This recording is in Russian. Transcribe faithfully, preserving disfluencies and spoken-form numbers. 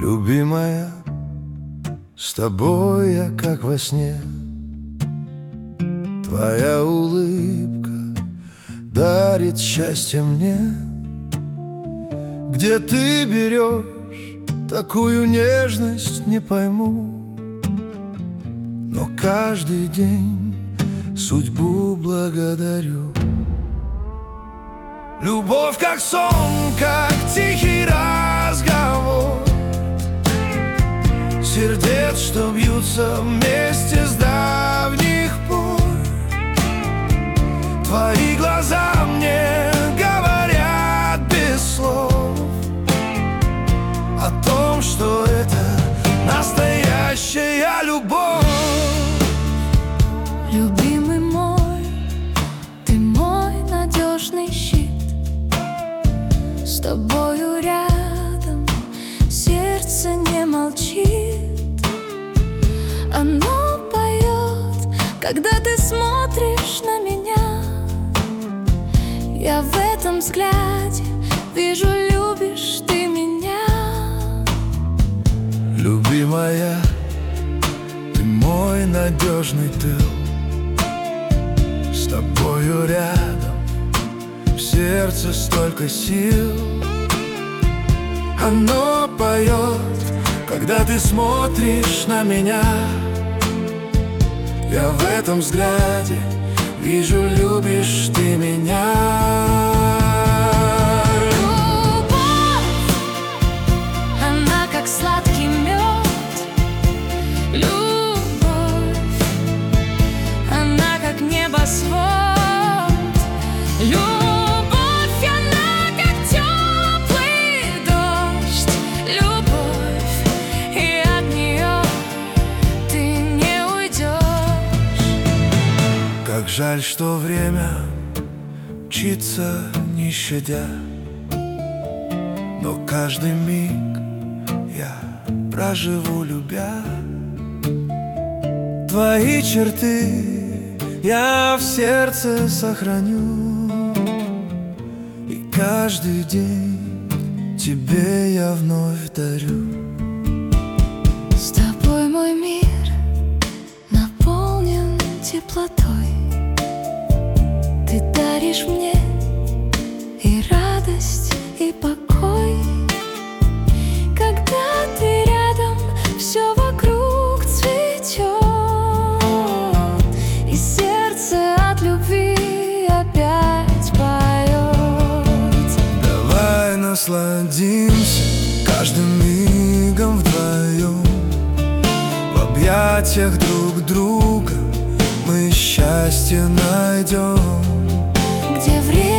Любимая, с тобой я как во сне. Твоя улыбка дарит счастье мне. Где ты берешь такую нежность, не пойму. Но каждый день судьбу благодарю. Любовь как сон, как тихий разговор сердец, что бьются вместе с давних пор. Твои глаза мне говорят без слов о том, что это настоящая любовь. Любимый мой, ты мой надежный щит. С тобою рядом сердце не молчит. Оно поет, когда ты смотришь на меня. Я в этом взгляде вижу, любишь ты меня. Любимая, ты мой надежный тыл. С тобою рядом в сердце столько сил. Оно поет, когда ты смотришь на меня. Я в этом взгляде вижу, любишь ты меня. Любовь, она как сладкий мед. Любовь, она как небосвод. Любовь, как жаль, что время мчится не щадя, но каждый миг я проживу, любя. Твои черты я в сердце сохраню, и каждый день тебе я вновь дарю. С тобой мой мир наполнен теплотой. Ты даришь мне и радость, и покой. Когда ты рядом, все вокруг цветет, и сердце от любви опять поет. Давай насладимся каждым мигом вдвоем. В объятиях друг друга мы счастье найдем. Где время